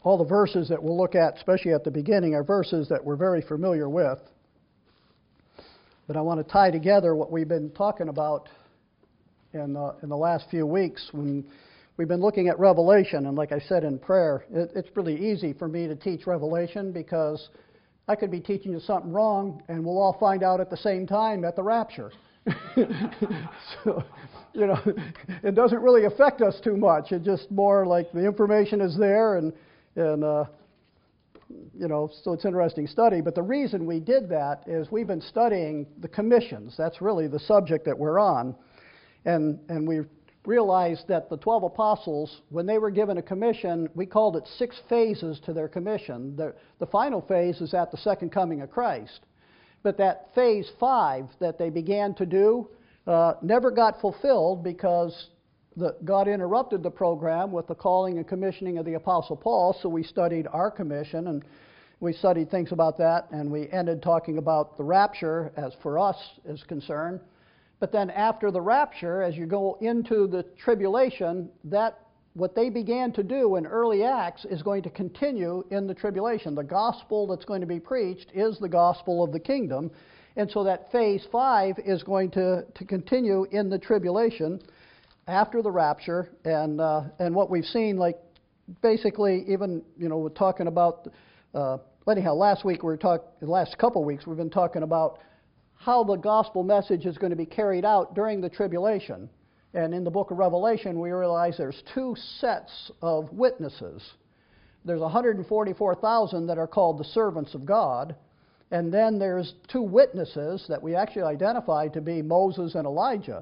all the verses that we'll look at, especially at the beginning, are verses that we're very familiar with. But I want to tie together what we've been talking about in the last few weeks when we've been looking at Revelation. And like I said in prayer, it's really easy for me to teach Revelation because I could be teaching you something wrong and we'll all find out at the same time at the rapture. So, it doesn't really affect us too much. It's just more like the information is there and so it's an interesting study. But the reason we did that is we've been studying the commissions. That's really the subject that we're on. And we realized that the 12 apostles, when they were given a commission, we called it 6 phases to their commission. The final phase is at the second coming of Christ. But that phase 5 that they began to do never got fulfilled because God interrupted the program with the calling and commissioning of the Apostle Paul. So we studied our commission and we studied things about that, and we ended talking about the rapture as for us is concerned. But then after the rapture, as you go into the tribulation, that what they began to do in early Acts is going to continue in the tribulation. The gospel that's going to be preached is the gospel of the kingdom. And so that phase 5 is going to continue in the tribulation after the rapture. And what we've seen, like basically even, we're talking about, anyhow, last couple of weeks, we've been talking about how the gospel message is going to be carried out during the tribulation. And in the book of Revelation, we realize there's 2 sets of witnesses. There's 144,000 that are called the servants of God. And then there's 2 witnesses that we actually identified to be Moses and Elijah.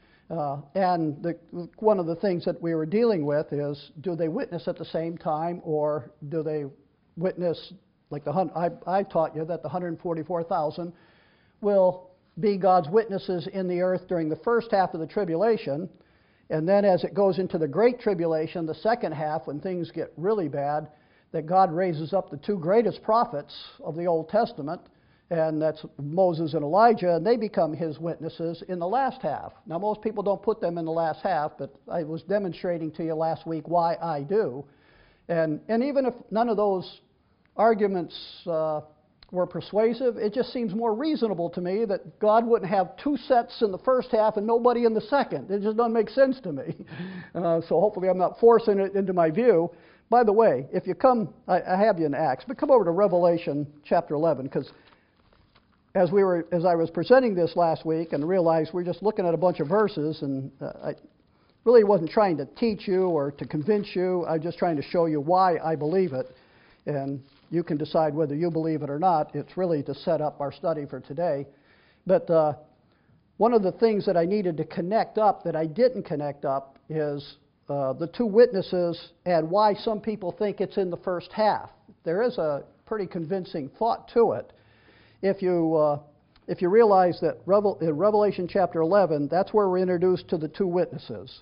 One of the things that we were dealing with is, do they witness at the same time, or do they witness, like I taught you that the 144,000 will be God's witnesses in the earth during the first half of the tribulation, and then as it goes into the great tribulation, the second half, when things get really bad, that God raises up the 2 greatest prophets of the Old Testament, and that's Moses and Elijah, and they become his witnesses in the last half. Now, most people don't put them in the last half, but I was demonstrating to you last week why I do. And even if none of those arguments were persuasive, it just seems more reasonable to me that God wouldn't have 2 sets in the first half and nobody in the second. It just doesn't make sense to me. So hopefully I'm not forcing it into my view. By the way, if you come, I have you in Acts, but come over to Revelation chapter 11, because as I was presenting this last week and realized we're just looking at a bunch of verses, and I really wasn't trying to teach you or to convince you. I'm just trying to show you why I believe it, and you can decide whether you believe it or not. It's really to set up our study for today. But one of the things that I needed to connect up that I didn't connect up is the 2 witnesses and why some people think it's in the first half. There is a pretty convincing thought to it. If you realize that in Revelation chapter 11, that's where we're introduced to the 2 witnesses.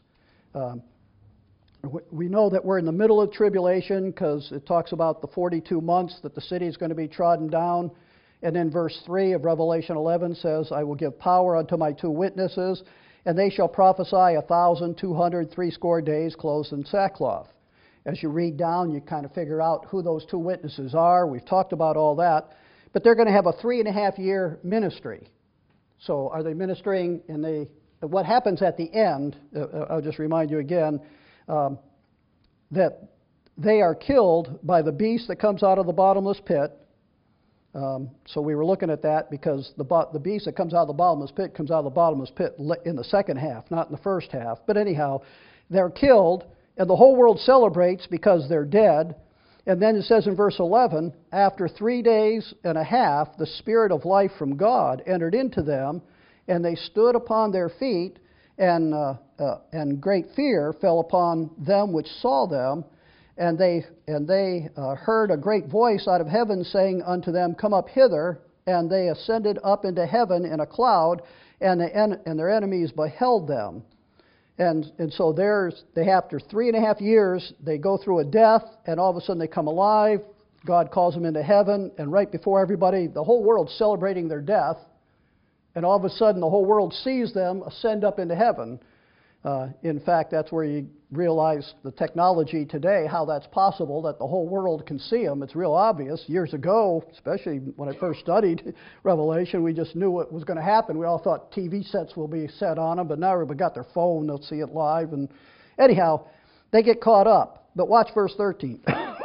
We know that we're in the middle of tribulation because it talks about the 42 months that the city is going to be trodden down. And then verse 3 of Revelation 11 says, I will give power unto my 2 witnesses, and they shall prophesy 1,260 days clothed in sackcloth. As you read down, you kind of figure out who those 2 witnesses are. We've talked about all that. But they're going to have a 3.5-year ministry. So are they ministering what happens at the end, I'll just remind you again, that they are killed by the beast that comes out of the bottomless pit. So we were looking at that because the beast that comes out of the bottomless pit comes out of the bottomless pit in the second half, not in the first half. But anyhow, they're killed, and the whole world celebrates because they're dead. And then it says in verse 11, after 3 days and a half, the Spirit of life from God entered into them, and they stood upon their feet, and great fear fell upon them which saw them. And they heard a great voice out of heaven saying unto them, Come up hither. And they ascended up into heaven in a cloud, and their enemies beheld them. And so after 3.5 years, they go through a death, and all of a sudden they come alive. God calls them into heaven, and right before everybody, the whole world's celebrating their death, and all of a sudden the whole world sees them ascend up into heaven. In fact, that's where you realize the technology today, how that's possible, that the whole world can see them. It's real obvious. Years ago, especially when I first studied Revelation, we just knew what was going to happen. We all thought TV sets will be set on them, but now everybody got their phone, they'll see it live. And anyhow, they get caught up. But watch verse 13.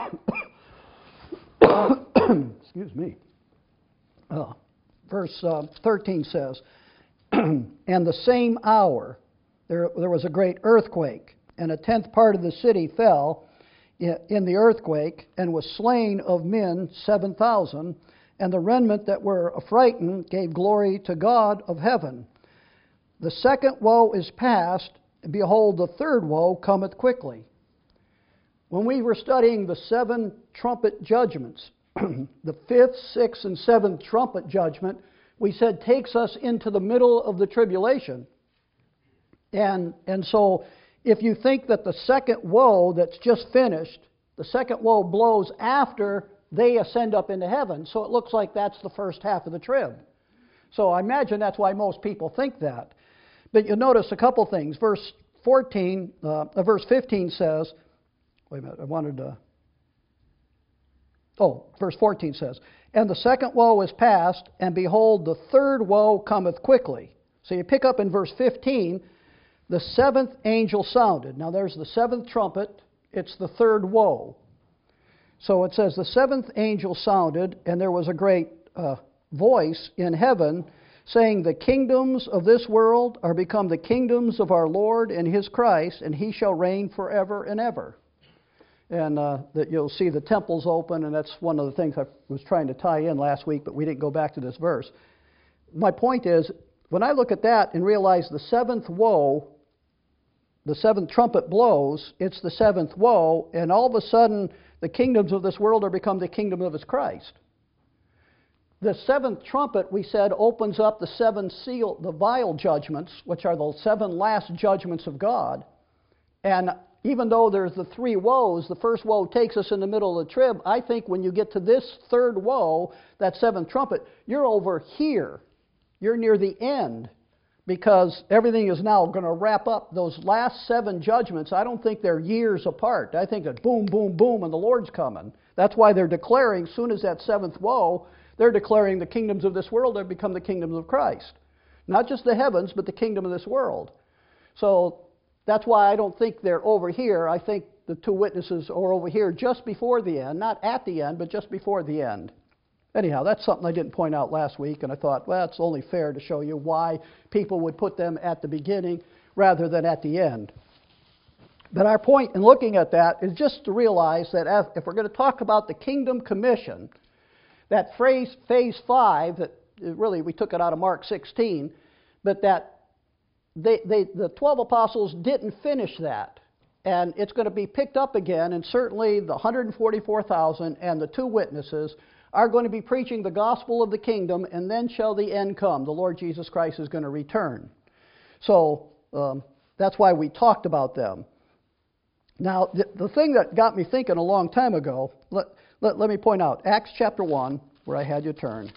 Excuse me. Verse 13 says, and the same hour there was a great earthquake, and a tenth part of the city fell in the earthquake, and was slain of men 7,000, and the remnant that were affrighted gave glory to God of heaven. The second woe is past, and behold, the third woe cometh quickly. When we were studying the 7 trumpet judgments, the 5th, 6th, and 7th trumpet judgment, we said takes us into the middle of the tribulation. And so if you think that the second woe that's just finished, the second woe blows after they ascend up into heaven, so it looks like that's the first half of the trib. So I imagine that's why most people think that. But you'll notice a couple things. Verse 15 says, wait a minute, verse 14 says, and the second woe is past, and behold, the third woe cometh quickly. So you pick up in verse 15, the 7th angel sounded. Now there's the 7th trumpet, it's the third woe. So it says, the 7th angel sounded, and there was a great voice in heaven saying, the kingdoms of this world are become the kingdoms of our Lord and his Christ, and he shall reign forever and ever. And that you'll see the temples open, and that's one of the things I was trying to tie in last week, but we didn't go back to this verse. My point is, when I look at that and realize the 7th woe, the 7th trumpet blows, it's the 7th woe, and all of a sudden the kingdoms of this world are become the kingdom of his Christ. The 7th trumpet, we said, opens up the 7 seal, the vial judgments, which are the 7 last judgments of God. And even though there's the 3 woes, the first woe takes us in the middle of the trib. I think when you get to this third woe, that 7th trumpet, you're over here. You're near the end, because everything is now going to wrap up. Those last 7 judgments, I don't think they're years apart. I think that boom, boom, boom, and the Lord's coming. That's why they're declaring, as soon as that 7th woe, they're declaring the kingdoms of this world have become the kingdoms of Christ. Not just the heavens, but the kingdom of this world. So that's why I don't think they're over here. I think the 2 witnesses are over here just before the end. Not at the end, but just before the end. Anyhow, that's something I didn't point out last week, and I thought, well, it's only fair to show you why people would put them at the beginning rather than at the end. But our point in looking at that is just to realize that if we're going to talk about the Kingdom Commission, that phrase, phase 5, that really we took it out of Mark 16, but that the 12 apostles didn't finish that. And it's going to be picked up again, and certainly the 144,000 and the 2 witnesses are going to be preaching the gospel of the kingdom, and then shall the end come. The Lord Jesus Christ is going to return. So that's why we talked about them. Now, the thing that got me thinking a long time ago, let me point out, Acts chapter 1, where I had you turn.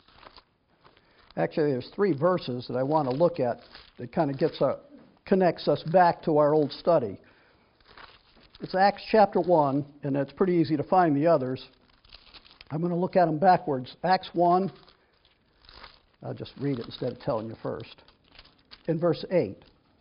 Actually, there's 3 verses that I want to look at that kind of connects us back to our old study. It's Acts chapter 1, and it's pretty easy to find the others. I'm going to look at them backwards. Acts 1, I'll just read it instead of telling you first. In verse 8,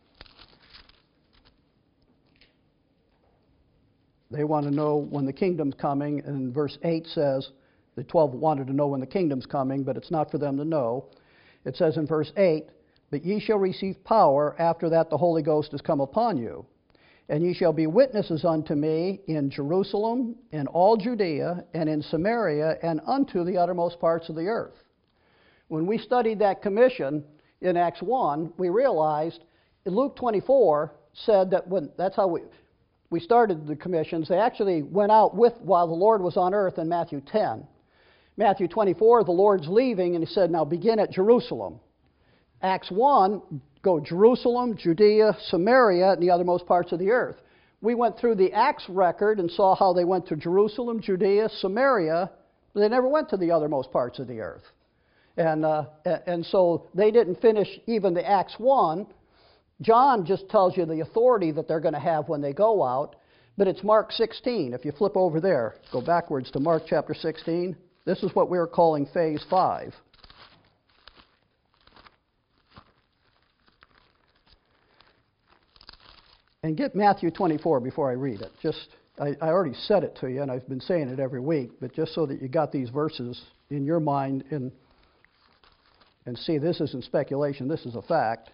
they want to know when the kingdom's coming, and verse 8 says, the 12 wanted to know when the kingdom's coming, but it's not for them to know. It says in verse 8, but ye shall receive power, after that the Holy Ghost is come upon you. And ye shall be witnesses unto me in Jerusalem, in all Judea, and in Samaria, and unto the uttermost parts of the earth. When we studied that commission in Acts 1, we realized Luke 24 said that that's how we started the commissions. They actually went out while the Lord was on earth in Matthew 10. Matthew 24, the Lord's leaving, and he said, now begin at Jerusalem. Acts 1, go Jerusalem, Judea, Samaria, and the othermost parts of the earth. We went through the Acts record and saw how they went to Jerusalem, Judea, Samaria, but they never went to the othermost parts of the earth. And so they didn't finish even the Acts 1, John just tells you the authority that they're going to have when they go out, but it's Mark 16. If you flip over there, go backwards to Mark chapter 16. This is what we're calling phase 5. And get Matthew 24 before I read it. I already said it to you, and I've been saying it every week, but just so that you got these verses in your mind and see this isn't speculation, this is a fact.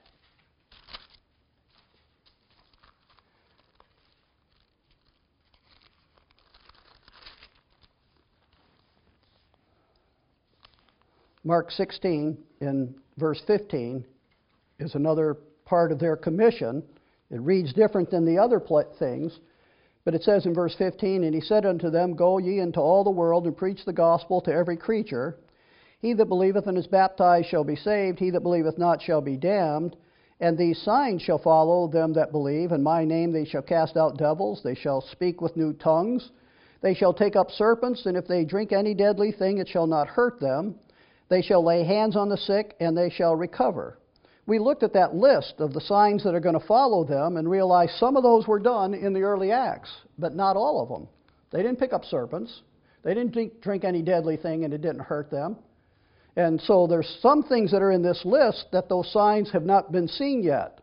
Mark 16 in verse 15 is another part of their commission. It reads different than the other things, but it says in verse 15, "And he said unto them, Go ye into all the world and preach the gospel to every creature. He that believeth and is baptized shall be saved, he that believeth not shall be damned. And these signs shall follow them that believe. In my name they shall cast out devils, they shall speak with new tongues. They shall take up serpents, and if they drink any deadly thing, it shall not hurt them. They shall lay hands on the sick, and they shall recover." We looked at that list of the signs that are going to follow them and realized some of those were done in the early Acts, but not all of them. They didn't pick up serpents. They didn't drink any deadly thing, and it didn't hurt them. And so there's some things that are in this list that those signs have not been seen yet.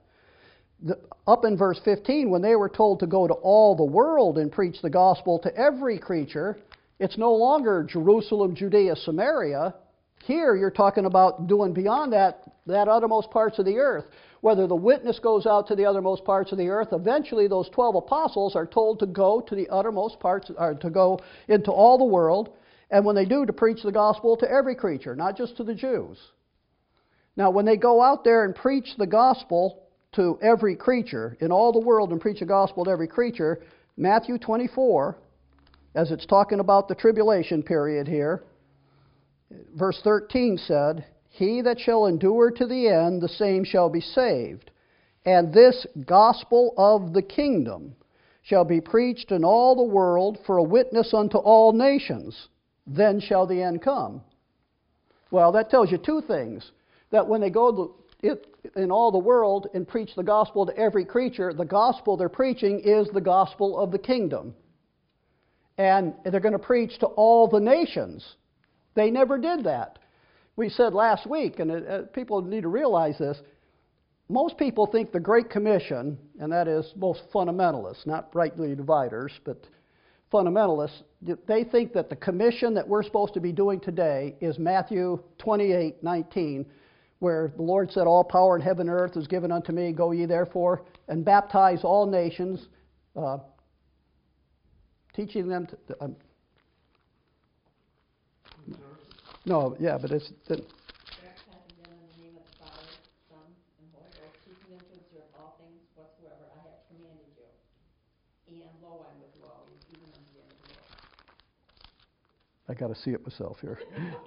Up in verse 15, when they were told to go to all the world and preach the gospel to every creature, it's no longer Jerusalem, Judea, Samaria. Here you're talking about doing beyond that uttermost parts of the earth. Whether the witness goes out to the uttermost parts of the earth, eventually those 12 apostles are told to go to the uttermost parts, or to go into all the world, and when they do, to preach the gospel to every creature, not just to the Jews. Now, when they go out there and preach the gospel to every creature, in all the world, and preach the gospel to every creature, Matthew 24, as it's talking about the tribulation period here, verse 13 said, "He that shall endure to the end, the same shall be saved. And this gospel of the kingdom shall be preached in all the world for a witness unto all nations. Then shall the end come." Well, that tells you two things. That when they go in all the world and preach the gospel to every creature, the gospel they're preaching is the gospel of the kingdom. And they're going to preach to all the nations. They never did that. We said last week, and people need to realize this, most people think the Great Commission, and that is most fundamentalists, not rightly dividers, but fundamentalists, they think that the commission that we're supposed to be doing today is Matthew 28:19, where the Lord said, "All power in heaven and earth is given unto me, go ye therefore, and baptize all nations, teaching them to..." No, yeah, but it's... Baptizing them in the name of the Father, Son, and Holy Ghost, teaching them to observe all things whatsoever I have commanded you. And lo, I'm with you always, even unto the end of the world. I got to see it myself here.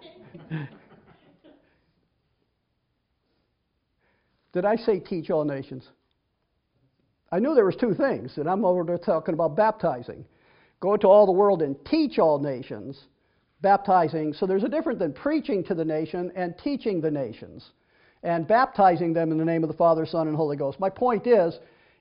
Did I say teach all nations? I knew there was two things, and I'm over there talking about baptizing. Go to all the world and teach all nations. Baptizing, so there's a difference than preaching to the nation and teaching the nations and baptizing them in the name of the Father, Son, and Holy Ghost. My point is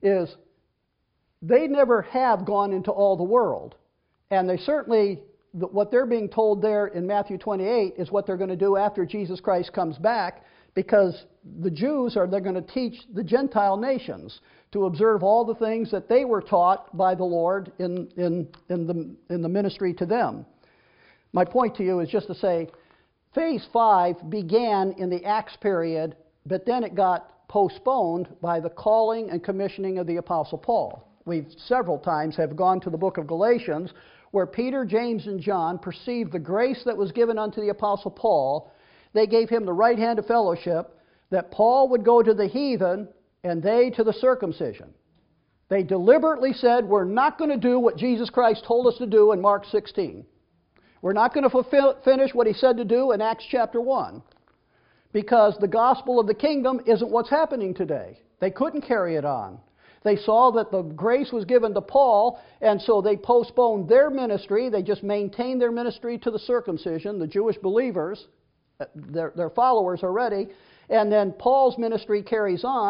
they never have gone into all the world. And they certainly, what they're being told there in Matthew 28 is what they're going to do after Jesus Christ comes back, because the Jews they're going to teach the Gentile nations to observe all the things that they were taught by the Lord in the ministry to them. My point to you is just to say, Phase 5 began in the Acts period, but then it got postponed by the calling and commissioning of the Apostle Paul. We've several times have gone to the book of Galatians, where Peter, James, and John perceived the grace that was given unto the Apostle Paul. They gave him the right hand of fellowship, that Paul would go to the heathen and they to the circumcision. They deliberately said, we're not going to do what Jesus Christ told us to do in Mark 16. We're not going to finish what he said to do in Acts chapter 1, because the gospel of the kingdom isn't what's happening today. They couldn't carry it on. They saw that the grace was given to Paul, and so they postponed their ministry. They just maintained their ministry to the circumcision, the Jewish believers, their followers already, and then Paul's ministry carries on.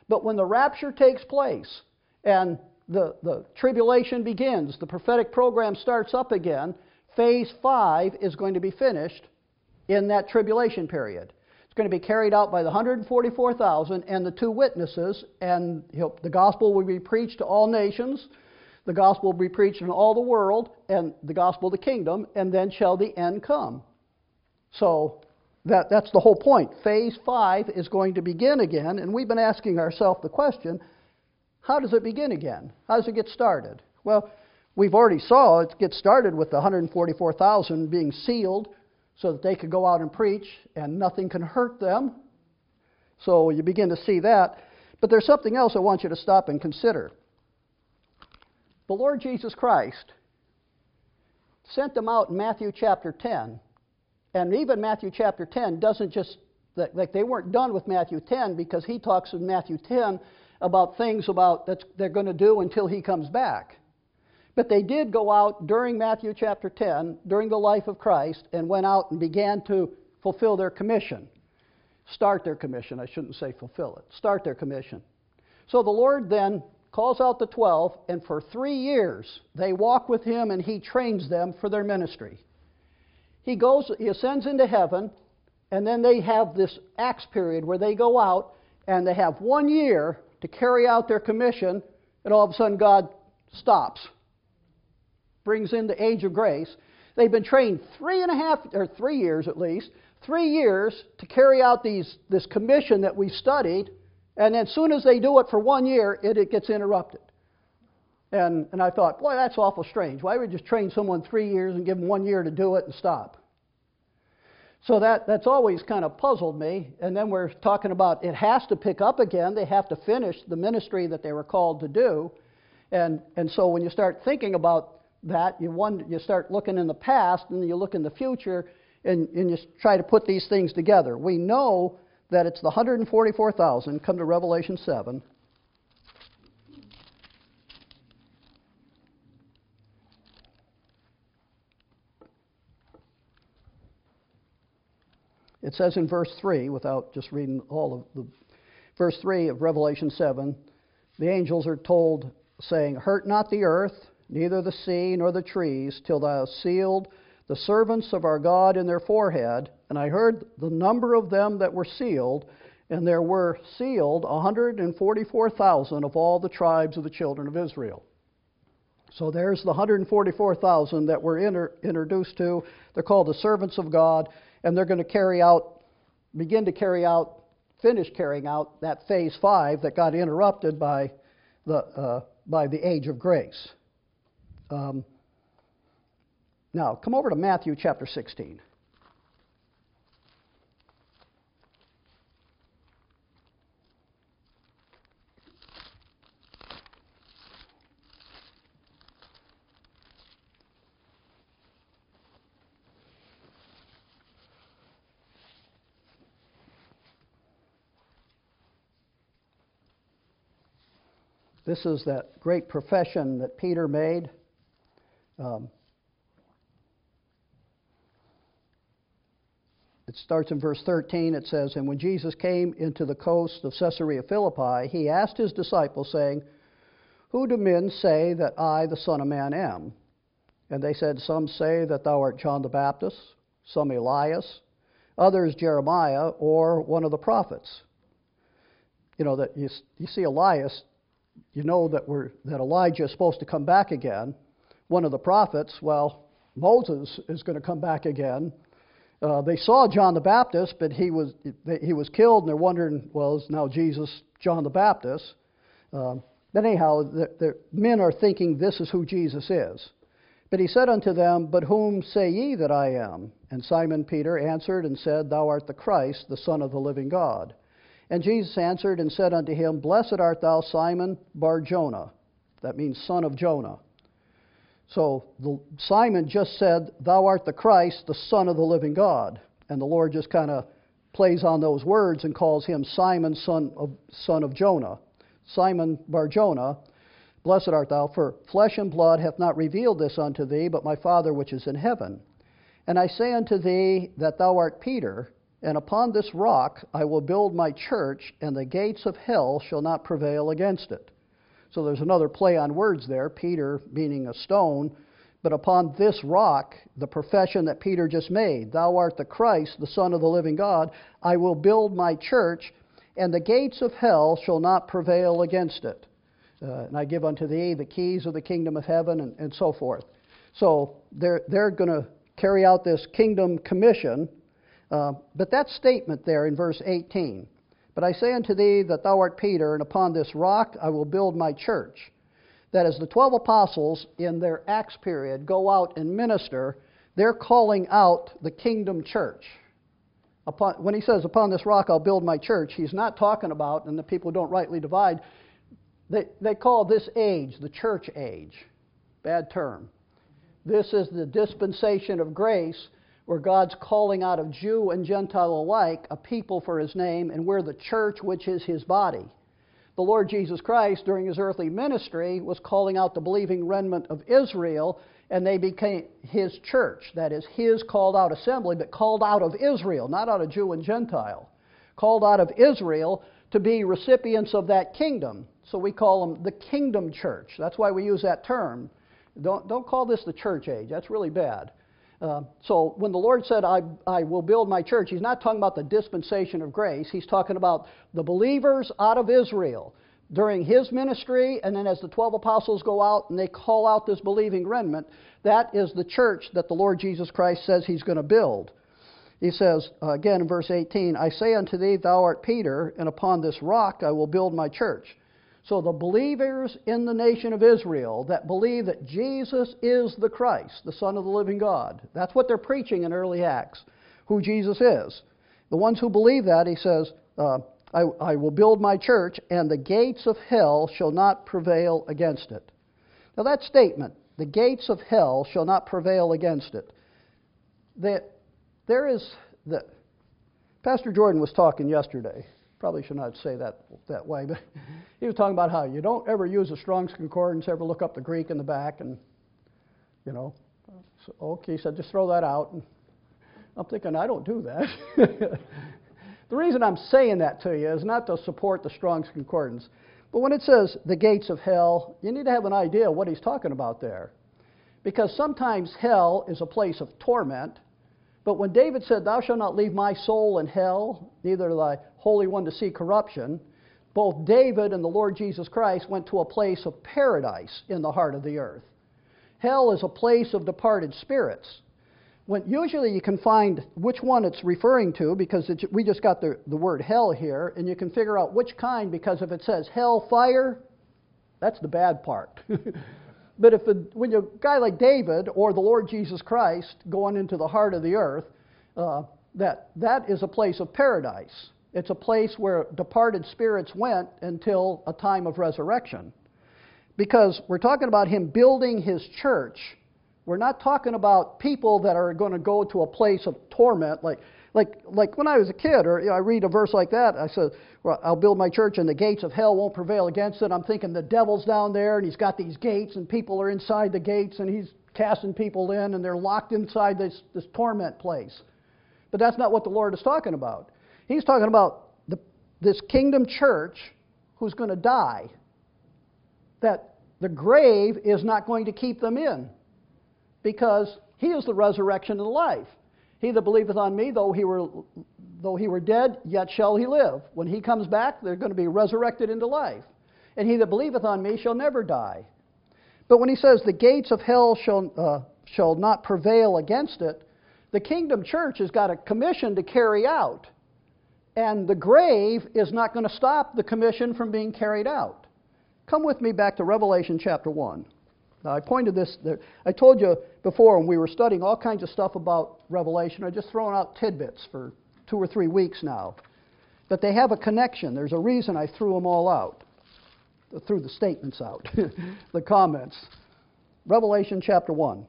But when the rapture takes place and the tribulation begins, the prophetic program starts up again, phase 5 is going to be finished in that tribulation period. It's going to be carried out by the 144,000 and the 2 witnesses, and the gospel will be preached to all nations. The gospel will be preached in all the world, and the gospel of the kingdom, and then shall the end come. So that's the whole point. Phase 5 is going to begin again, and we've been asking ourselves the question, how does it begin again? How does it get started? Well, we've already saw it get started with the 144,000 being sealed so that they could go out and preach, and nothing can hurt them. So you begin to see that. But there's something else I want you to stop and consider. The Lord Jesus Christ sent them out in Matthew chapter 10. And even Matthew chapter 10 doesn't just, like they weren't done with Matthew 10, because he talks in Matthew 10 about things that they're going to do until he comes back. But they did go out during Matthew chapter 10, during the life of Christ, and went out and began to fulfill their commission. Start their commission. I shouldn't say fulfill it. Start their commission. So the Lord then calls out the 12, and for 3 years they walk with him and he trains them for their ministry. He ascends into heaven, and then they have this Acts period where they go out and they have 1 year to carry out their commission, and all of a sudden God stops, brings in the age of grace. They've been trained 3 years at least, 3 years to carry out this commission that we've studied, and as soon as they do it for 1 year, it gets interrupted. And I thought, boy, that's awful strange. Why would you just train someone 3 years and give them 1 year to do it and stop? So that's always kind of puzzled me. And then we're talking about it has to pick up again. They have to finish the ministry that they were called to do. And so when you start thinking about that, you start looking in the past and you look in the future and you try to put these things together. We know that it's the 144,000, come to Revelation 7. It says in verse 3, without just reading all of the verse 3 of Revelation 7, the angels are told, saying, "Hurt not the earth, neither the sea, nor the trees, till thou hast sealed the servants of our God in their forehead. And I heard the number of them that were sealed, and there were sealed 144,000 of all the tribes of the children of Israel." So there's the 144,000 that we're introduced to. They're called the servants of God, and they're going to finish carrying out that phase 5 that got interrupted by the age of grace. Now, come over to Matthew chapter 16. This is that great profession that Peter made. It starts in verse 13. It says, "And when Jesus came into the coast of Caesarea Philippi, he asked his disciples, saying, 'Who do men say that I, the Son of Man, am?' And they said, 'Some say that thou art John the Baptist, some Elias, others Jeremiah, or one of the prophets.'" You know, that you see Elias, you know that Elijah is supposed to come back again. One of the prophets, well, Moses is going to come back again. They saw John the Baptist, but he was killed, and they're wondering, well, is now Jesus John the Baptist? But anyhow, the men are thinking this is who Jesus is. But he said unto them, "But whom say ye that I am?" And Simon Peter answered and said, "Thou art the Christ, the Son of the living God." And Jesus answered and said unto him, "Blessed art thou, Simon Bar-Jonah." That means son of Jonah. So Simon just said, "Thou art the Christ, the Son of the living God." And the Lord just kind of plays on those words and calls him Simon, son of Jonah. Simon Bar-Jonah, blessed art thou, for flesh and blood hath not revealed this unto thee, but my Father which is in heaven. And I say unto thee that thou art Peter, and upon this rock I will build my church, and the gates of hell shall not prevail against it. So there's another play on words there, Peter meaning a stone, but upon this rock, the profession that Peter just made, thou art the Christ, the Son of the living God, I will build my church, and the gates of hell shall not prevail against it. And I give unto thee the keys of the kingdom of heaven, and so forth. So they're going to carry out this kingdom commission, but that statement there in verse 18, but I say unto thee that thou art Peter, and upon this rock I will build my church. That as the 12 apostles in their Acts period go out and minister, they're calling out the kingdom church. When he says, upon this rock I'll build my church, he's not talking about, and the people don't rightly divide, they call this age the church age. Bad term. This is the dispensation of grace where God's calling out of Jew and Gentile alike a people for his name, and we're the church which is his body. The Lord Jesus Christ, during his earthly ministry, was calling out the believing remnant of Israel, and they became his church. That is, his called out assembly, but called out of Israel, not out of Jew and Gentile. Called out of Israel to be recipients of that kingdom. So we call them the kingdom church. That's why we use that term. Don't call this the church age. That's really bad. So when the Lord said, I will build my church, he's not talking about the dispensation of grace. He's talking about the believers out of Israel during his ministry, and then as the 12 apostles go out and they call out this believing remnant, that is the church that the Lord Jesus Christ says he's going to build. He says, again in verse 18, I say unto thee, thou art Peter, and upon this rock I will build my church. So the believers in the nation of Israel that believe that Jesus is the Christ, the Son of the living God, that's what they're preaching in early Acts, who Jesus is. The ones who believe that, he says, I will build my church, and the gates of hell shall not prevail against it. Now that statement, the gates of hell shall not prevail against it, Pastor Jordan was talking yesterday. Probably should not say that way, but he was talking about how you don't ever use a Strong's Concordance, ever look up the Greek in the back, and, so, okay, he said, just throw that out. And I'm thinking, I don't do that. The reason I'm saying that to you is not to support the Strong's Concordance, but when it says the gates of hell, you need to have an idea of what he's talking about there. Because sometimes hell is a place of torment, but when David said, thou shalt not leave my soul in hell, neither thy Holy One to see corruption, both David and the Lord Jesus Christ went to a place of paradise in the heart of the earth. Hell is a place of departed spirits. Usually you can find which one it's referring to, because we just got the word hell here, and you can figure out which kind, because if it says hell fire, that's the bad part. But when a guy like David or the Lord Jesus Christ going into the heart of the earth, that is a place of paradise. It's a place where departed spirits went until a time of resurrection. Because we're talking about him building his church. We're not talking about people that are going to go to a place of torment, like when I was a kid, or I read a verse like that, I said, well, I'll build my church and the gates of hell won't prevail against it. I'm thinking the devil's down there and he's got these gates and people are inside the gates and he's casting people in and they're locked inside this torment place. But that's not what the Lord is talking about. He's talking about this kingdom church who's going to die. That the grave is not going to keep them in, because he is the resurrection and the life. He that believeth on me, though he were dead, yet shall he live. When he comes back, they're going to be resurrected into life. And he that believeth on me shall never die. But when he says the gates of hell shall not prevail against it, the kingdom church has got a commission to carry out. And the grave is not going to stop the commission from being carried out. Come with me back to Revelation chapter 1. Now, I told you before when we were studying all kinds of stuff about Revelation, I'm just throwing out tidbits for 2 or 3 weeks now. But they have a connection. There's a reason I threw them all out. Threw the statements out, the comments. Revelation chapter 1.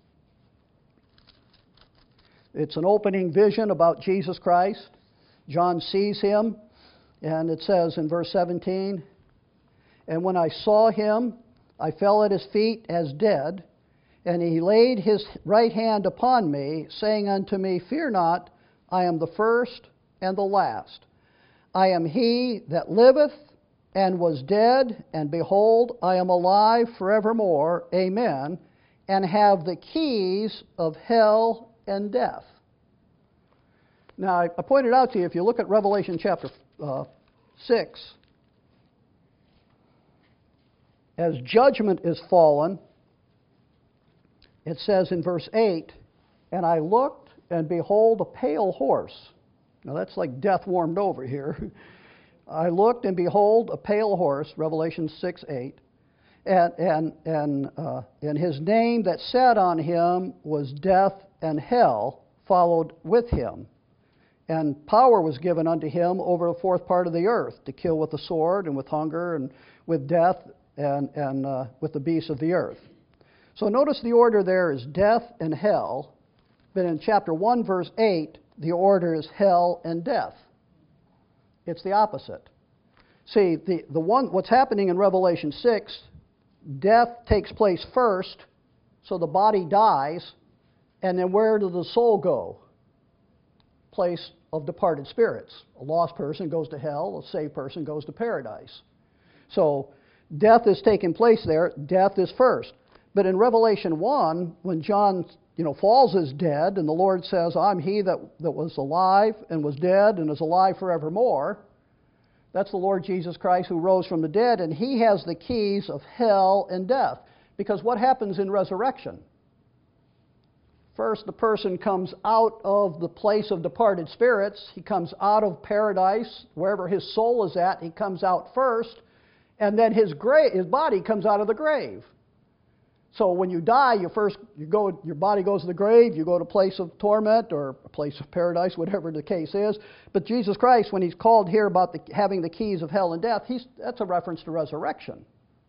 It's an opening vision about Jesus Christ. John sees him, and it says in verse 17, and when I saw him, I fell at his feet as dead, and he laid his right hand upon me, saying unto me, fear not, I am the first and the last. I am he that liveth and was dead, and behold, I am alive forevermore. Amen. And have the keys of hell and death. Now, I pointed out to you, if you look at Revelation chapter 6, as judgment is fallen, it says in verse 8, and I looked, and behold, a pale horse. Now, that's like death warmed over here. I looked, and behold, a pale horse, Revelation 6:8, and his name that sat on him was Death, and hell followed with him. And power was given unto him over the fourth part of the earth, to kill with the sword, and with hunger, and with death, and with the beasts of the earth. So notice the order there is death and hell, but in chapter 1, verse 8, the order is hell and death. It's the opposite. See, what's happening in Revelation 6, death takes place first, so the body dies, and then where does the soul go? Place of departed spirits. A lost person goes to hell, a saved person goes to paradise. So death is taking place there, death is first. But in Revelation 1, when John falls as dead, and the Lord says, I'm he that was alive and was dead and is alive forevermore, that's the Lord Jesus Christ who rose from the dead, and he has the keys of hell and death. Because what happens in resurrection? First, the person comes out of the place of departed spirits. He comes out of paradise, wherever his soul is at. He comes out first, and then his body comes out of the grave. So when you die, your body goes to the grave, you go to a place of torment or a place of paradise, whatever the case is. But Jesus Christ, when he's called here about having the keys of hell and death, that's a reference to resurrection.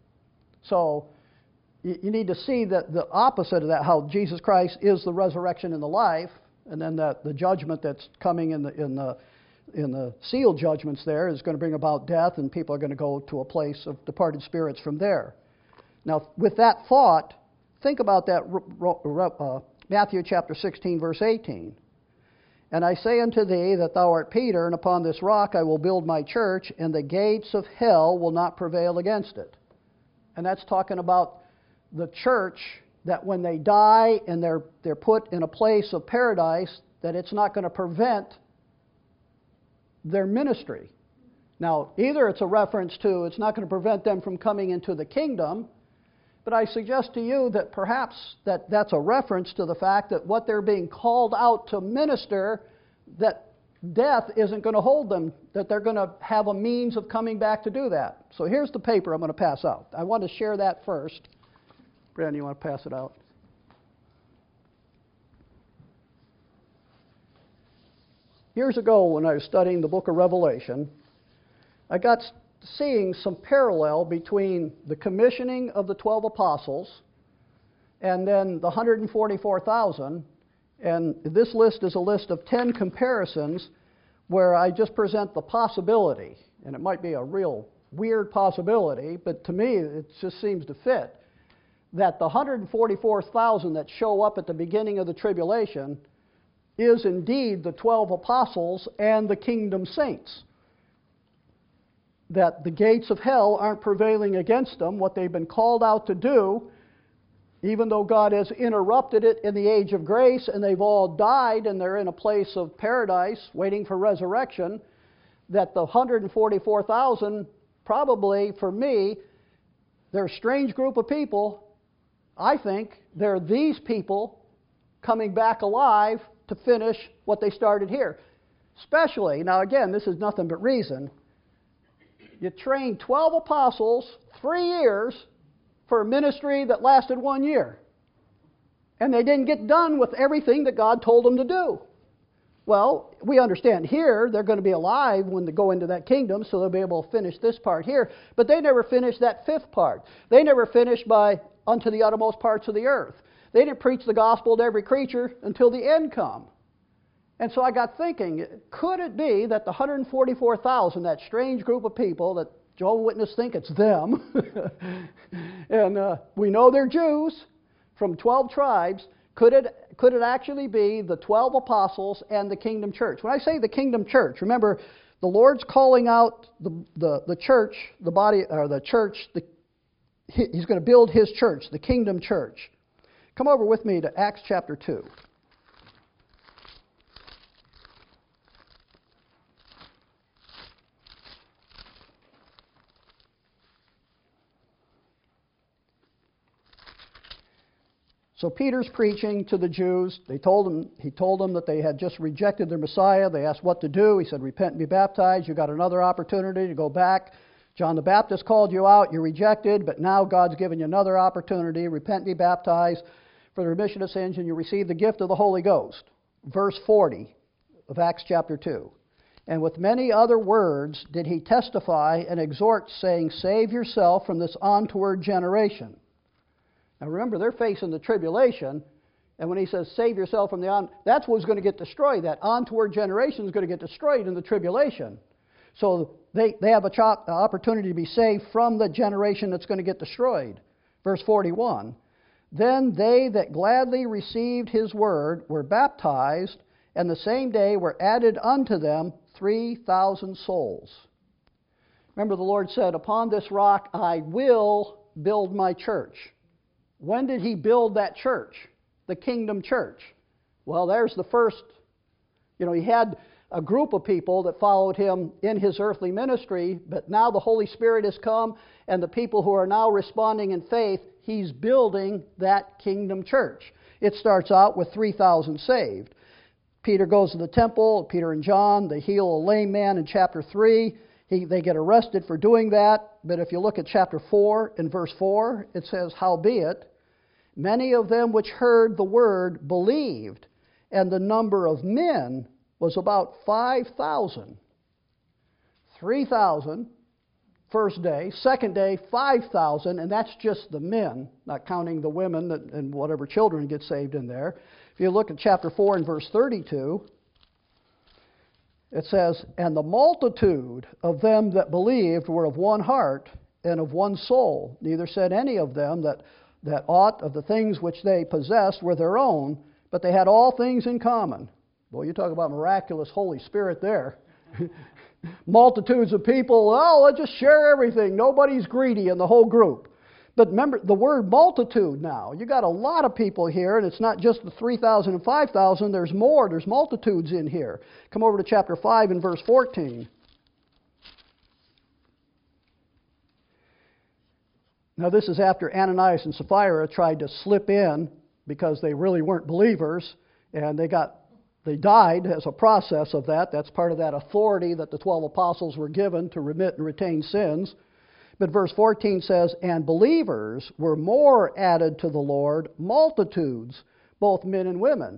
So you need to see that the opposite of that, how Jesus Christ is the resurrection and the life, and then the judgment that's coming in the sealed judgments there is going to bring about death, and people are going to go to a place of departed spirits from there. Now, with that thought, think about that, Matthew chapter 16, verse 18. And I say unto thee that thou art Peter, and upon this rock I will build my church, and the gates of hell will not prevail against it. And that's talking about the church, that when they die and they're put in a place of paradise, that it's not going to prevent their ministry. Now, either it's a reference to it's not going to prevent them from coming into the kingdom, but I suggest to you that perhaps that's a reference to the fact that what they're being called out to minister, that death isn't going to hold them, that they're going to have a means of coming back to do that. So here's the paper I'm going to pass out. I want to share that first. Brandon, you want to pass it out? Years ago, when I was studying the book of Revelation, I got seeing some parallel between the commissioning of the 12 apostles and then the 144,000. And this list is a list of 10 comparisons where I just present the possibility, and it might be a real weird possibility, but to me it just seems to fit, that the 144,000 that show up at the beginning of the tribulation is indeed the 12 apostles and the kingdom saints. That the gates of hell aren't prevailing against them, what they've been called out to do, even though God has interrupted it in the age of grace and they've all died and they're in a place of paradise waiting for resurrection, that the 144,000, probably for me, they're a strange group of people. I think they're these people coming back alive to finish what they started here. Especially, now again, this is nothing but reason. You trained 12 apostles 3 years for a ministry that lasted 1 year. And they didn't get done with everything that God told them to do. Well, we understand here they're going to be alive when they go into that kingdom, so they'll be able to finish this part here. But they never finished that fifth part. They never finished by unto the uttermost parts of the earth. They didn't preach the gospel to every creature until the end come. And so I got thinking, could it be that the 144,000, that strange group of people that Jehovah's Witnesses think it's them, and we know they're Jews from 12 tribes, Could it actually be the 12 apostles and the kingdom church? When I say the kingdom church, remember, the Lord's calling out the church, the body, or the church, He's going to build His church, the kingdom church. Come over with me to Acts chapter 2. So Peter's preaching to the Jews. He told them that they had just rejected their Messiah. They asked what to do. He said, repent and be baptized. You got another opportunity to go back. John the Baptist called you out. You rejected, but now God's given you another opportunity. Repent and be baptized for the remission of sins, and you receive the gift of the Holy Ghost. Verse 40 of Acts chapter 2. And with many other words did he testify and exhort, saying, save yourself from this untoward generation. Now remember, they're facing the tribulation, and when he says, save yourself from that's what's going to get destroyed. That untoward generation is going to get destroyed in the tribulation. So they have an opportunity to be saved from the generation that's going to get destroyed. Verse 41, then they that gladly received his word were baptized, and the same day were added unto them 3,000 souls. Remember, the Lord said, upon this rock I will build my church. When did he build that church? The kingdom church. Well, there's the first. He had a group of people that followed him in his earthly ministry, but now the Holy Spirit has come, and the people who are now responding in faith, he's building that kingdom church. It starts out with 3,000 saved. Peter goes to the temple, Peter and John, they heal a lame man in chapter 3. They get arrested for doing that, but if you look at chapter 4 and verse 4, it says, howbeit, many of them which heard the word believed, and the number of men was about 5,000. 3,000 first day, second day 5,000, and that's just the men, not counting the women and whatever children get saved in there. If you look at chapter 4 and verse 32, it says, and the multitude of them that believed were of one heart and of one soul. Neither said any of them that aught of the things which they possessed were their own, but they had all things in common. Boy, you talk about miraculous Holy Spirit there. Multitudes of people, let's just share everything. Nobody's greedy in the whole group. But remember, the word multitude now. You got a lot of people here, and it's not just the 3,000 and 5,000. There's more. There's multitudes in here. Come over to chapter 5 and verse 14. Now this is after Ananias and Sapphira tried to slip in because they really weren't believers, and they died as a process of that. That's part of that authority that the 12 apostles were given to remit and retain sins. But verse 14 says, and believers were more added to the Lord, multitudes, both men and women.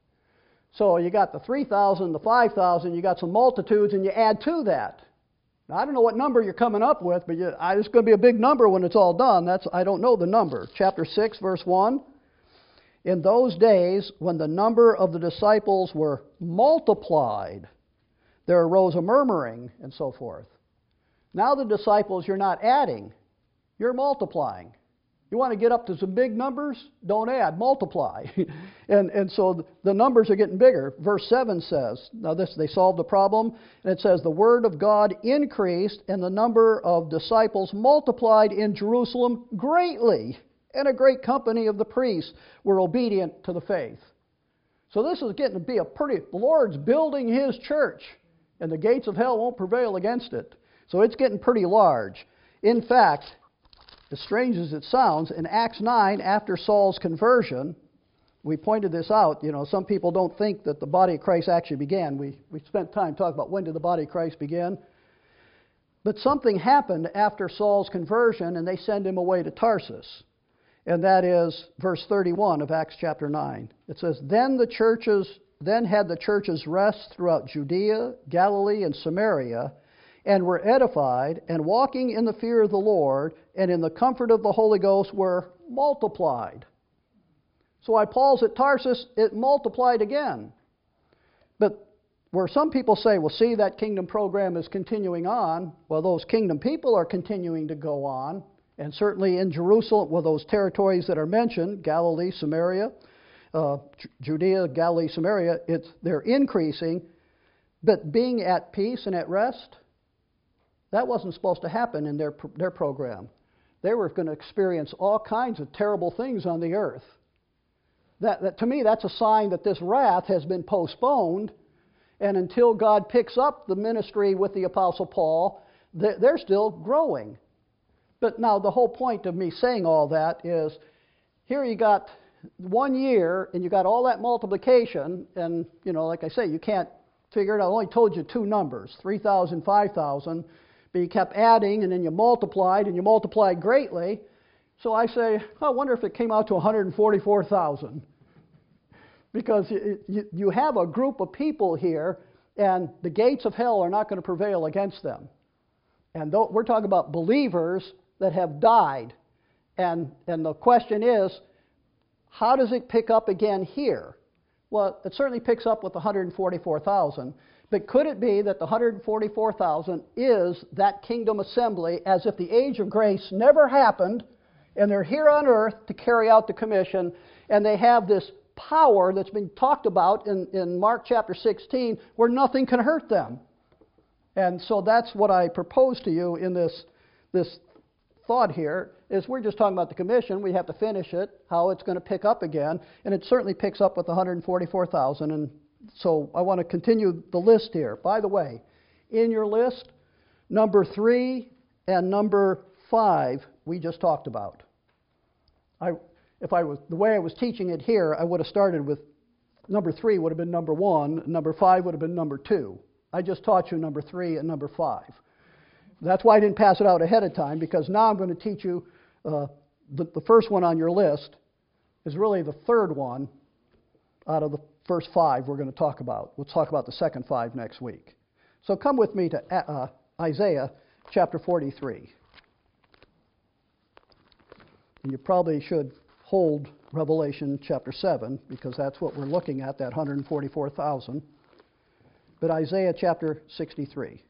So you got the 3,000, the 5,000, you got some multitudes, and you add to that. Now, I don't know what number you're coming up with, but it's going to be a big number when it's all done. I don't know the number. Chapter 6, verse 1. In those days, when the number of the disciples were multiplied, there arose a murmuring, and so forth. Now the disciples, you're not adding, you're multiplying. You want to get up to some big numbers? Don't add, multiply. and so the numbers are getting bigger. Verse 7 says, now they solved the problem, and it says, the word of God increased, and the number of disciples multiplied in Jerusalem greatly, and a great company of the priests were obedient to the faith. So this is getting to be the Lord's building His church, and the gates of hell won't prevail against it. So it's getting pretty large. In fact, as strange as it sounds, in Acts 9, after Saul's conversion, we pointed this out. Some people don't think that the body of Christ actually began. We spent time talking about when did the body of Christ begin. But something happened after Saul's conversion, and they send him away to Tarsus. And that is verse 31 of Acts chapter 9. It says, Then had the churches rest throughout Judea, Galilee, and Samaria, and were edified, and walking in the fear of the Lord, and in the comfort of the Holy Ghost were multiplied. So while Paul's at Tarsus, it multiplied again. But where some people say, well, see, that kingdom program is continuing on, well, those kingdom people are continuing to go on, and certainly in Jerusalem, well, those territories that are mentioned, Galilee, Samaria, Judea, Galilee, Samaria, they're increasing, but being at peace and at rest, that wasn't supposed to happen in their program. They were going to experience all kinds of terrible things on the earth. To me, that's a sign that this wrath has been postponed, and until God picks up the ministry with the Apostle Paul, they're still growing. But now the whole point of me saying all that is, here you got 1 year, and you got all that multiplication, and, like I say, you can't figure it out. I only told you two numbers, 3,000, 5,000, but you kept adding, and then you multiplied, and you multiplied greatly. So I say, I wonder if it came out to 144,000. Because you have a group of people here, and the gates of hell are not going to prevail against them. And we're talking about believers that have died. And the question is, how does it pick up again here? Well, it certainly picks up with 144,000. But could it be that the 144,000 is that kingdom assembly, as if the age of grace never happened, and they're here on earth to carry out the commission, and they have this power that's been talked about in Mark chapter 16, where nothing can hurt them? And so that's what I propose to you in this thought here, is we're just talking about the commission. We have to finish it, how it's going to pick up again, and it certainly picks up with 144,000. And so I want to continue the list here. By the way, in your list, number 3 and number 5 we just talked about. The way I was teaching it here, I would have started with number 3 would have been number 1, number 5 would have been number 2. I just taught you number 3 and number 5. That's why I didn't pass it out ahead of time, because now I'm going to teach you the first one on your list is really the third one out of the first 5 we're going to talk about. We'll talk about the second 5 next week. So come with me to Isaiah chapter 43. And you probably should hold Revelation chapter 7, because that's what we're looking at, that 144,000. But Isaiah chapter 63.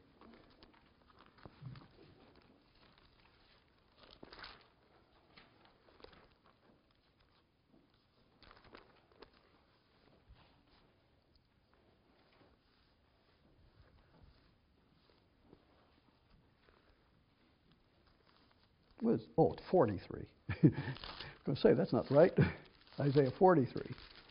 It's 43. I was going to say, that's not right. Isaiah 43.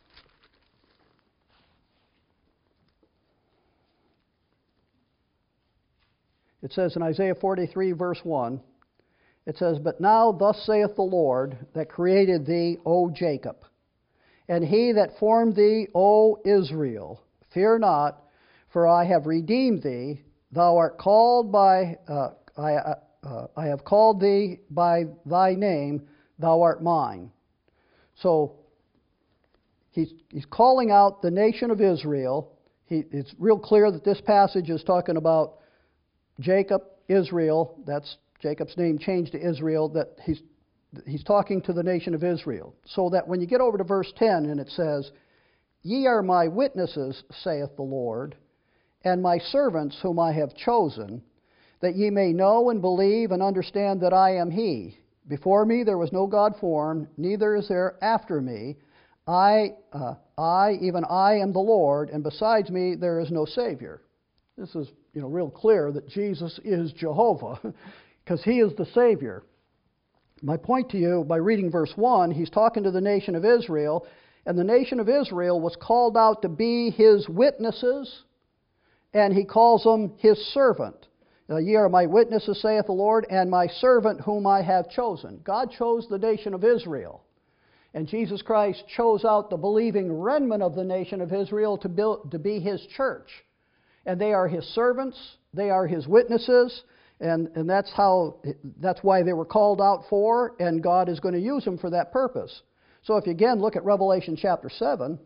It says in Isaiah 43, verse 1, it says, "But now thus saith the Lord, that created thee, O Jacob, and he that formed thee, O Israel, fear not, for I have redeemed thee. Thou art called by, I have called thee by thy name, thou art mine." So he's calling out the nation of Israel. It's real clear that this passage is talking about Jacob, Israel. That's Jacob's name changed to Israel. That he's talking to the nation of Israel. So that when you get over to verse 10 and it says, "Ye are my witnesses, saith the Lord, and my servants whom I have chosen, that ye may know and believe and understand that I am He. Before me there was no God formed, neither is there after me. I, even I, am the Lord, and besides me there is no Savior." This is, real clear that Jesus is Jehovah, because He is the Savior. My point to you, by reading verse 1, he's talking to the nation of Israel, and the nation of Israel was called out to be His witnesses, and He calls them His servant. "Ye are my witnesses, saith the Lord, and my servant whom I have chosen." God chose the nation of Israel. And Jesus Christ chose out the believing remnant of the nation of Israel to be His church. And they are His servants, they are His witnesses, and that's why they were called out for, and God is going to use them for that purpose. So if you again look at Revelation chapter 7,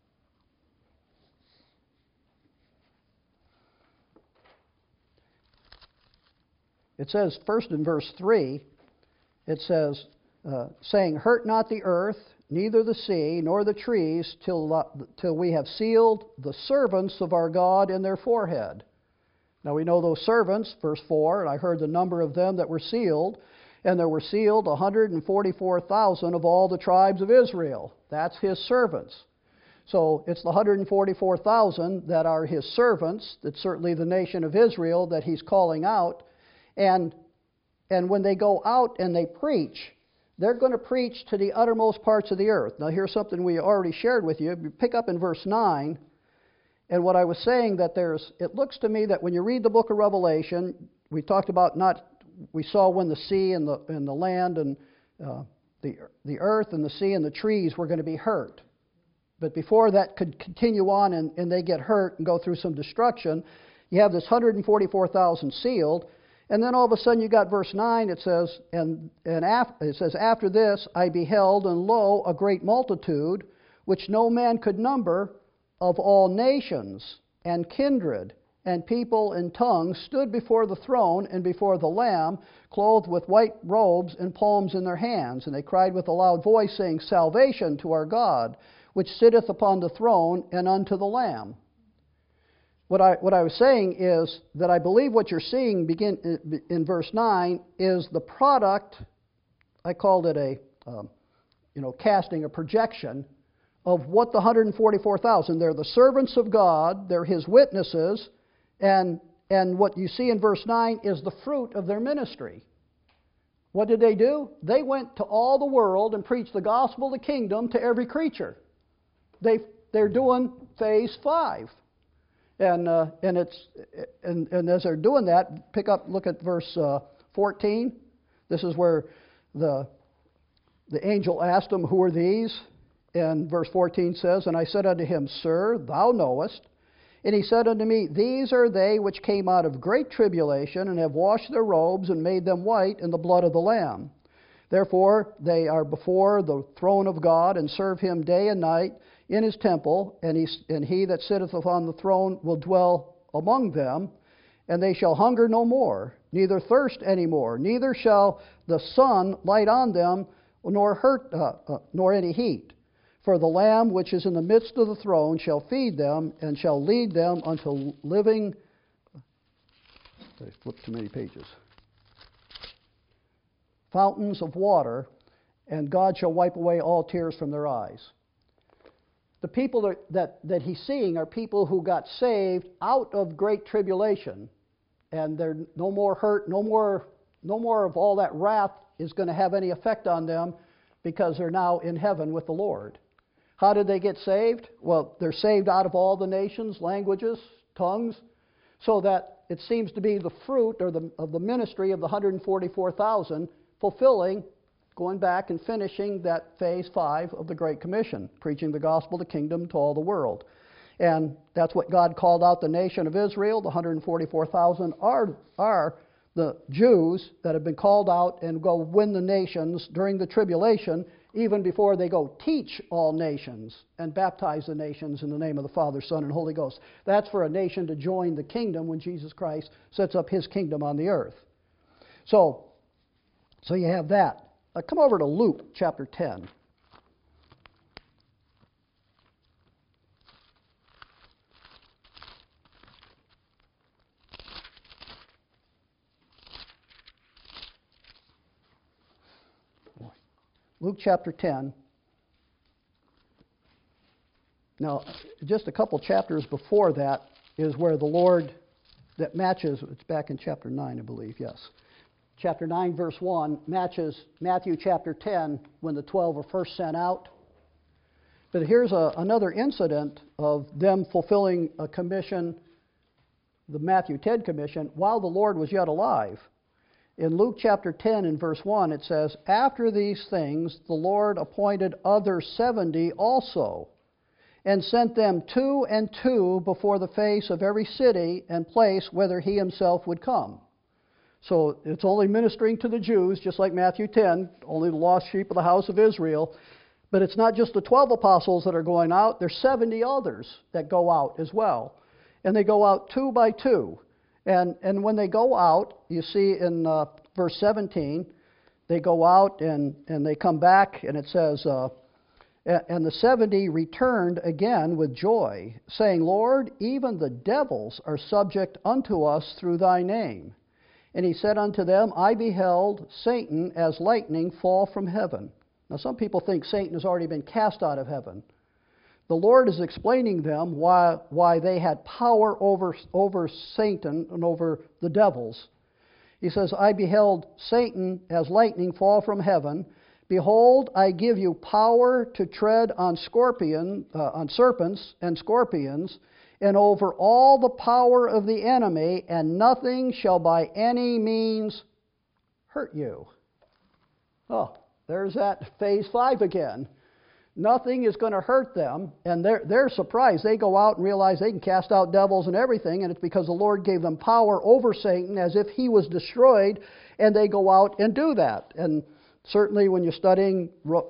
it says first in verse 3, it says, saying, "Hurt not the earth, neither the sea, nor the trees, till we have sealed the servants of our God in their forehead." Now we know those servants, verse 4, and I heard the number of them that were sealed, And there were sealed 144,000 of all the tribes of Israel. That's his servants. So it's the 144,000 that are his servants. It's certainly the nation of Israel that he's calling out. And when they go out and they preach, they're going to preach to the uttermost parts of the earth. Now here's something we already shared with you. You pick up in verse 9. And what I was saying, that it looks to me that when you read the book of Revelation, we talked about we saw when the sea and the land and the earth and the sea and the trees were going to be hurt. But before that could continue on and they get hurt and go through some destruction, you have this 144,000 sealed. And then all of a sudden you got verse 9, it says, it says, after this I beheld, and lo, a great multitude, which no man could number, of all nations and kindred and people and tongues, stood before the throne and before the Lamb, clothed with white robes and palms in their hands. And they cried with a loud voice, saying, Salvation to our God, which sitteth upon the throne, and unto the Lamb. What I was saying is that I believe what you're seeing begin in verse 9 is the product, I called it casting, a projection of what the 144,000, they're the servants of God, they're his witnesses, and what you see in verse 9 is the fruit of their ministry. What did they do? They went to all the world and preached the gospel of the kingdom to every creature. They're doing phase 5. And as they're doing that, look at verse 14. This is where the angel asked them, Who are these? And verse 14 says, And I said unto him, Sir, thou knowest. And he said unto me, These are they which came out of great tribulation, and have washed their robes, and made them white in the blood of the Lamb. Therefore they are before the throne of God, and serve him day and night in his temple, and he that sitteth upon the throne will dwell among them, and they shall hunger no more, neither thirst any more, neither shall the sun light on them, nor any heat. For the Lamb which is in the midst of the throne shall feed them, and shall lead them unto living. I flipped too many pages. Fountains of water, and God shall wipe away all tears from their eyes. The people that he's seeing are people who got saved out of great tribulation, and they're no more hurt, no more of all that wrath is going to have any effect on them, because they're now in heaven with the Lord. How did they get saved? Well, they're saved out of all the nations, languages, tongues, so that it seems to be the fruit of the ministry of the 144,000 fulfilling, going back and finishing that phase 5 of the Great Commission, preaching the gospel of the kingdom to all the world. And that's what God called out the nation of Israel. The 144,000 are the Jews that have been called out and go win the nations during the tribulation, even before they go teach all nations and baptize the nations in the name of the Father, Son, and Holy Ghost. That's for a nation to join the kingdom when Jesus Christ sets up his kingdom on the earth. So you have that. Come over to Luke chapter 10. Luke chapter 10. Now, just a couple chapters before that is where the Lord, that matches, it's back in chapter 9, I believe, yes. Chapter 9, verse 1 matches Matthew chapter 10 when the 12 are first sent out. But here's another incident of them fulfilling a commission, the Matthew 10 commission, while the Lord was yet alive. In Luke chapter 10 and verse 1 it says, After these things the Lord appointed other 70 also, and sent them 2 and 2 before the face of every city and place whither he himself would come. So it's only ministering to the Jews, just like Matthew 10, only the lost sheep of the house of Israel. But it's not just the 12 apostles that are going out, there's 70 others that go out as well. And they go out 2 by 2. And when they go out, you see in verse 17, they go out and they come back, and it says, And the 70 returned again with joy, saying, Lord, even the devils are subject unto us through thy name. And he said unto them, I beheld Satan as lightning fall from heaven. Now some people think Satan has already been cast out of heaven. The Lord is explaining them why they had power over Satan and over the devils. He says, I beheld Satan as lightning fall from heaven. Behold, I give you power to tread on serpents and scorpions, and over all the power of the enemy, and nothing shall by any means hurt you. Oh, there's that phase 5 again. Nothing is going to hurt them, and they're surprised. They go out and realize they can cast out devils and everything, and it's because the Lord gave them power over Satan as if he was destroyed, and they go out and do that. And certainly when you're studying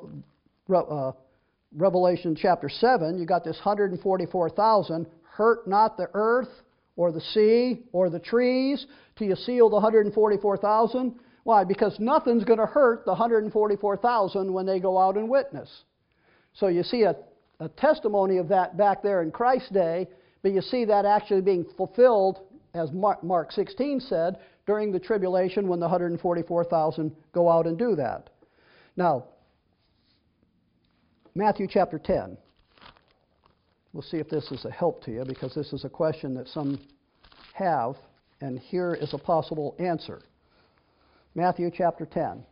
Revelation chapter 7, you got this 144,000, hurt not the earth or the sea or the trees till you seal the 144,000. Why? Because nothing's going to hurt the 144,000 when they go out and witness. So you see a testimony of that back there in Christ's day, but you see that actually being fulfilled, as Mark 16 said, during the tribulation when the 144,000 go out and do that. Now, Matthew chapter 10. We'll see if this is a help to you, because this is a question that some have, and here is a possible answer. Matthew chapter 10.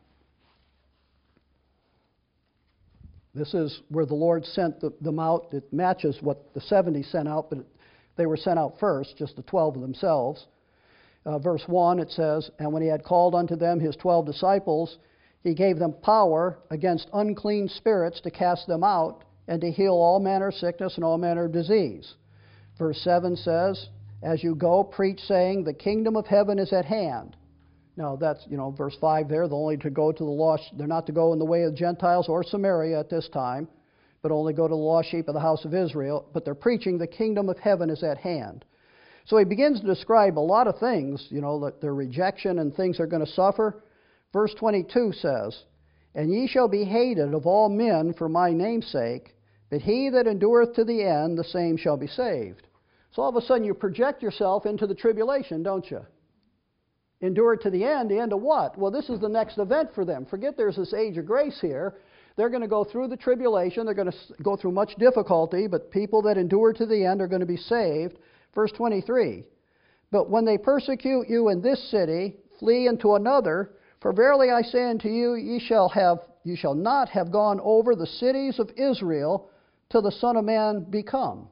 This is where the Lord sent them out. It matches what the 70 sent out, but they were sent out first, just the 12 of themselves. Verse 1, it says, And when he had called unto them his 12 disciples, he gave them power against unclean spirits to cast them out, and to heal all manner of sickness and all manner of disease. Verse 7 says, As you go, preach, saying, The kingdom of heaven is at hand. Now that's, verse 5 there, they're only to go to the lost, they're not to go in the way of Gentiles or Samaria at this time, but only go to the lost sheep of the house of Israel. But they're preaching the kingdom of heaven is at hand. So he begins to describe a lot of things, that their rejection and things they're going to suffer. Verse 22 says, And ye shall be hated of all men for my name's sake, but he that endureth to the end, the same shall be saved. So all of a sudden you project yourself into the tribulation, don't you? Endure to the end of what? Well, this is the next event for them. Forget there's this age of grace here. They're going to go through the tribulation. They're going to go through much difficulty, but people that endure to the end are going to be saved. Verse 23, But when they persecute you in this city, flee into another, for verily I say unto you, ye shall not have gone over the cities of Israel till the Son of Man be come.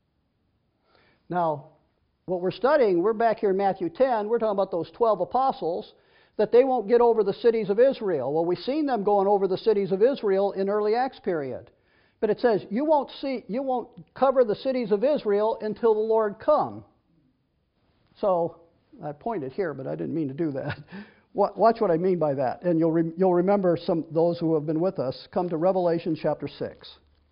Now, what we're studying, we're back here in Matthew 10, we're talking about those 12 apostles, that they won't get over the cities of Israel. Well, we've seen them going over the cities of Israel in early Acts period. But it says, you won't cover the cities of Israel until the Lord come. So, I pointed here, but I didn't mean to do that. Watch what I mean by that. And you'll remember those who have been with us. Come to Revelation chapter 6.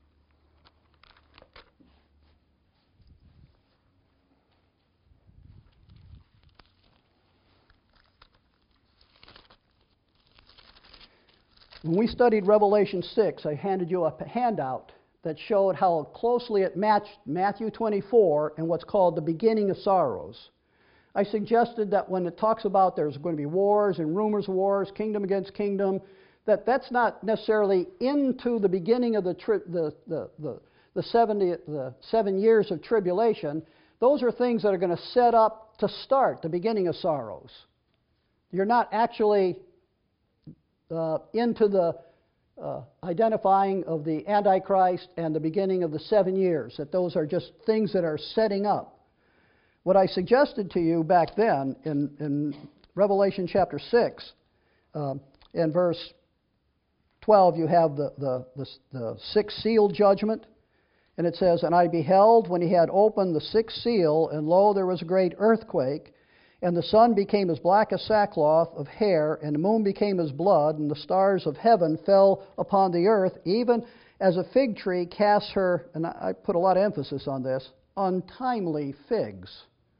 When we studied Revelation 6, I handed you a handout that showed how closely it matched Matthew 24 and what's called the beginning of sorrows. I suggested that when it talks about there's going to be wars and rumors of wars, kingdom against kingdom, that's not necessarily into the beginning of the 7 years of tribulation. Those are things that are going to set up to start the beginning of sorrows. You're not actually into the identifying of the Antichrist and the beginning of the 7 years, that those are just things that are setting up. What I suggested to you back then in Revelation chapter 6, in verse 12, you have the sixth seal judgment, and it says, And I beheld when he had opened the sixth seal, and lo, there was a great earthquake, and the sun became as black as sackcloth of hair, and the moon became as blood, and the stars of heaven fell upon the earth, even as a fig tree casts her, and I put a lot of emphasis on this, untimely figs.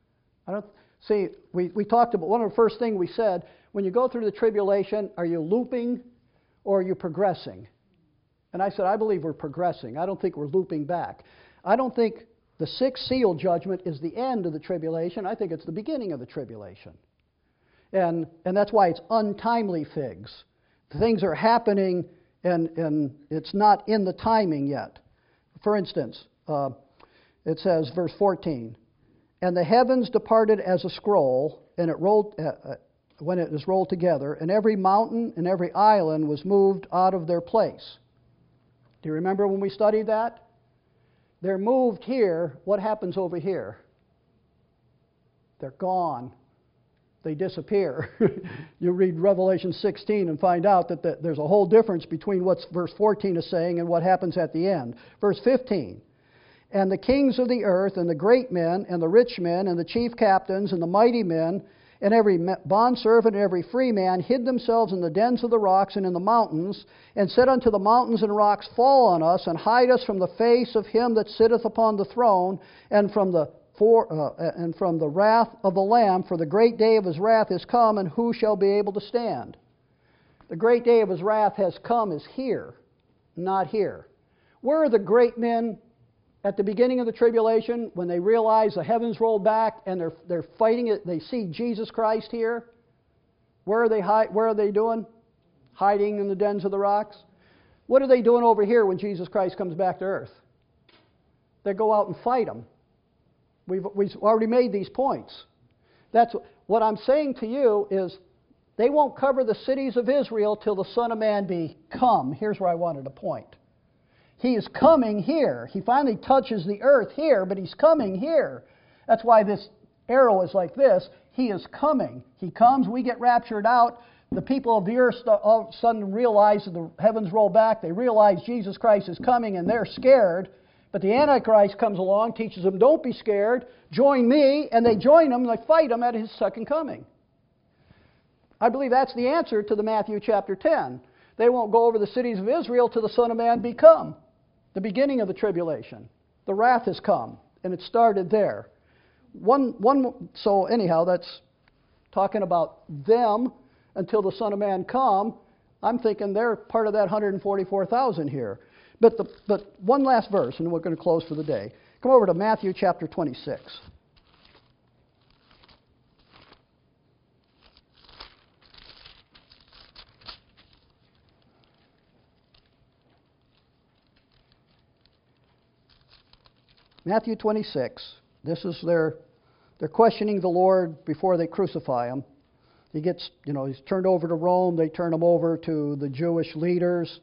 We talked about, one of the first things we said, when you go through the tribulation, are you looping or are you progressing? And I said, I believe we're progressing. I don't think we're looping back. I don't think the sixth seal judgment is the end of the tribulation. I think it's the beginning of the tribulation. And that's why it's untimely figs. Things are happening and it's not in the timing yet. For instance, it says, verse 14, and the heavens departed as a scroll, and it rolled when it is rolled together, and every mountain and every island was moved out of their place. Do you remember when we studied that? They're moved here. What happens over here? They're gone. They disappear. You read Revelation 16 and find out that there's a whole difference between what verse 14 is saying and what happens at the end. Verse 15, and the kings of the earth and the great men and the rich men and the chief captains and the mighty men and every bondservant and every free man hid themselves in the dens of the rocks and in the mountains, and said unto the mountains and rocks, fall on us, and hide us from the face of him that sitteth upon the throne, and from the wrath of the Lamb, for the great day of his wrath is come, and who shall be able to stand? The great day of his wrath has come is here, not here. Where are the great men at the beginning of the tribulation, when they realize the heavens rolled back and they're fighting it? They see Jesus Christ here. Where are they doing? Hiding in the dens of the rocks. What are they doing over here when Jesus Christ comes back to earth? They go out and fight him. We've already made these points. That's what I'm saying to you is they won't cover the cities of Israel till the Son of Man be come. Here's where I wanted to point. He is coming here. He finally touches the earth here, but he's coming here. That's why this arrow is like this. He is coming. He comes, we get raptured out. The people of the earth all of a sudden realize that the heavens roll back. They realize Jesus Christ is coming, and they're scared. But the Antichrist comes along, teaches them, don't be scared, join me, and they join him, and they fight him at his second coming. I believe that's the answer to the Matthew chapter 10. They won't go over the cities of Israel till the Son of Man be come. The beginning of the tribulation. The wrath has come, and it started there. So anyhow, that's talking about them until the Son of Man come. I'm thinking they're part of that 144,000 here. But one last verse, and we're going to close for the day. Come over to Matthew chapter 26. Matthew 26. This is they're questioning the Lord before they crucify him. He gets, he's turned over to Rome. They turn him over to the Jewish leaders.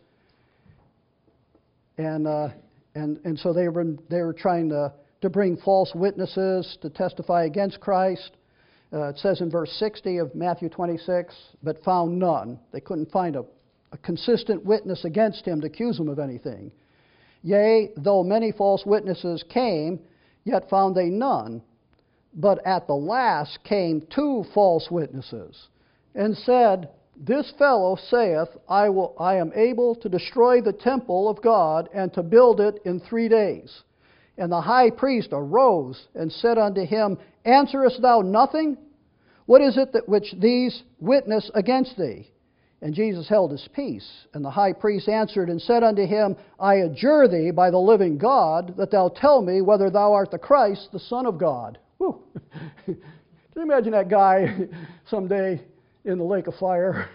And so they were trying to bring false witnesses to testify against Christ. It says in verse 60 of Matthew 26, but found none. They couldn't find a consistent witness against him to accuse him of anything. Yea, though many false witnesses came, yet found they none. But at the last came 2 false witnesses, and said, this fellow saith, I am able to destroy the temple of God, and to build it in 3 days. And the high priest arose, and said unto him, answerest thou nothing? What is it that which these witness against thee? And Jesus held his peace. And the high priest answered and said unto him, I adjure thee by the living God, that thou tell me whether thou art the Christ, the Son of God. Whew. Can you imagine that guy someday in the lake of fire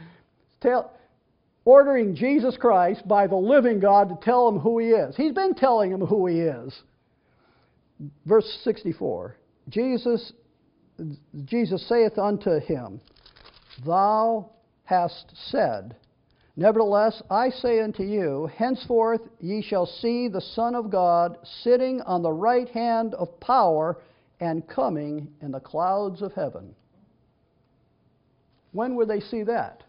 ordering Jesus Christ by the living God to tell him who he is? He's been telling him who he is. Verse 64. Jesus saith unto him, thou hast said, nevertheless I say unto you, henceforth ye shall see the Son of God sitting on the right hand of power and coming in the clouds of heaven. When will they see that?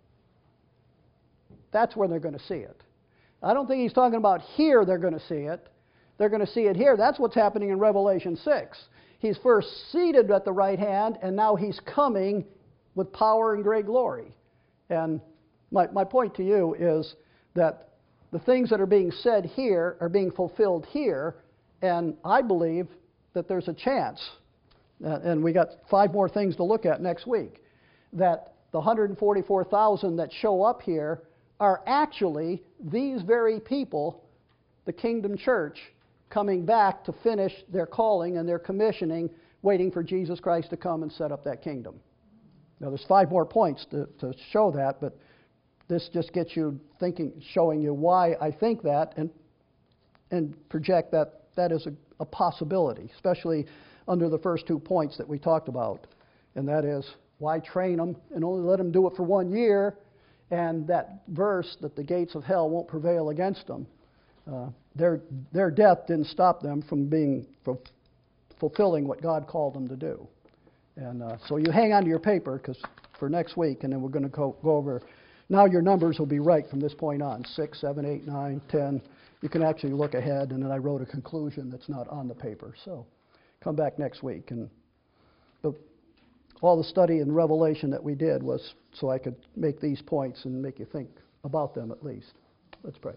That's when they're going to see it. I don't think he's talking about here they're going to see it. They're going to see it here. That's what's happening in Revelation 6. He's first seated at the right hand, and now he's coming with power and great glory. And my point to you is that the things that are being said here are being fulfilled here, and I believe that there's a chance, and we got 5 more things to look at next week, that the 144,000 that show up here are actually these very people, the Kingdom Church, coming back to finish their calling and their commissioning, waiting for Jesus Christ to come and set up that kingdom. Now, there's 5 more points to show that, but this just gets you thinking, showing you why I think that, and project that that is a possibility, especially under the first 2 points that we talked about. And that is, why train them and only let them do it for 1 year, and that verse that the gates of hell won't prevail against them. Their death didn't stop them from fulfilling what God called them to do. And so you hang on to your paper because for next week, and then we're going to go over. Now your numbers will be right from this point on, 6, 7, 8, 9, 10. You can actually look ahead, and then I wrote a conclusion that's not on the paper. So come back next week. And all the study and revelation that we did was so I could make these points and make you think about them at least. Let's pray.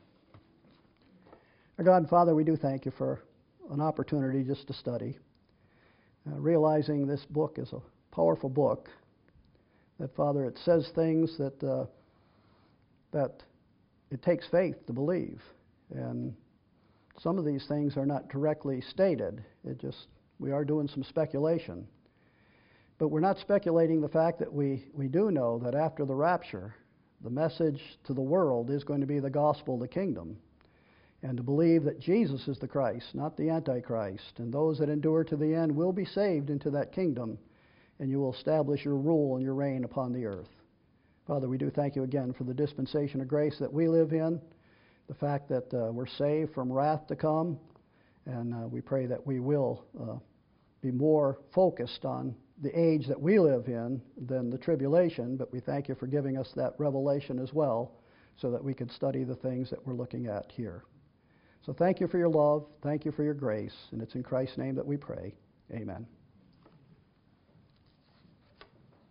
Our God and Father, we do thank you for an opportunity just to study. Realizing this book is a powerful book, that, Father, it says things that it takes faith to believe. And some of these things are not directly stated. We are doing some speculation. But we're not speculating the fact that we do know that after the rapture, the message to the world is going to be the gospel of the kingdom. And to believe that Jesus is the Christ, not the Antichrist, and those that endure to the end will be saved into that kingdom, and you will establish your rule and your reign upon the earth. Father, we do thank you again for the dispensation of grace that we live in, the fact that we're saved from wrath to come, and we pray that we will be more focused on the age that we live in than the tribulation, but we thank you for giving us that revelation as well so that we could study the things that we're looking at here. So thank you for your love, thank you for your grace, and it's in Christ's name that we pray. Amen.